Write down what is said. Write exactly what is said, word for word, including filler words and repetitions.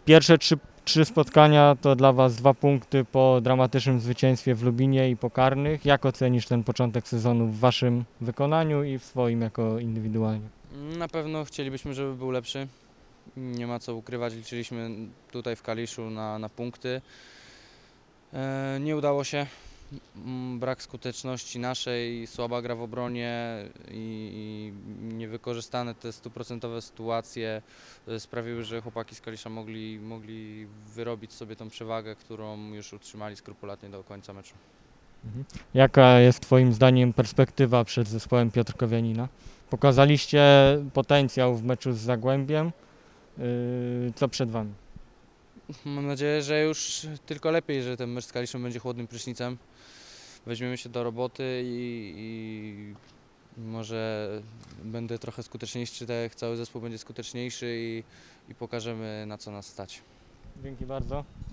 Pierwsze trzy, trzy spotkania to dla Was dwa punkty po dramatycznym zwycięstwie w Lubinie i po karnych. Jak ocenisz ten początek sezonu w Waszym wykonaniu i w swoim jako indywidualnie? Na pewno chcielibyśmy, żeby był lepszy. Nie ma co ukrywać, liczyliśmy tutaj w Kaliszu na, na punkty. E, nie udało się. Mm, Brak skuteczności naszej, słaba gra w obronie i, i niewykorzystane te stuprocentowe sytuacje e, sprawiły, że chłopaki z Kalisza mogli, mogli wyrobić sobie tą przewagę, którą już utrzymali skrupulatnie do końca meczu. Mhm. Jaka jest Twoim zdaniem perspektywa przed zespołem Piotrkowianina? Pokazaliście potencjał w meczu z Zagłębiem. Yy, Co przed Wami? Mam nadzieję, że już tylko lepiej, że ten mecz z Kaliszem będzie chłodnym prysznicem. Weźmiemy się do roboty i, i może będę trochę skuteczniejszy, tak jak cały zespół będzie skuteczniejszy i, i pokażemy, na co nas stać. Dzięki bardzo.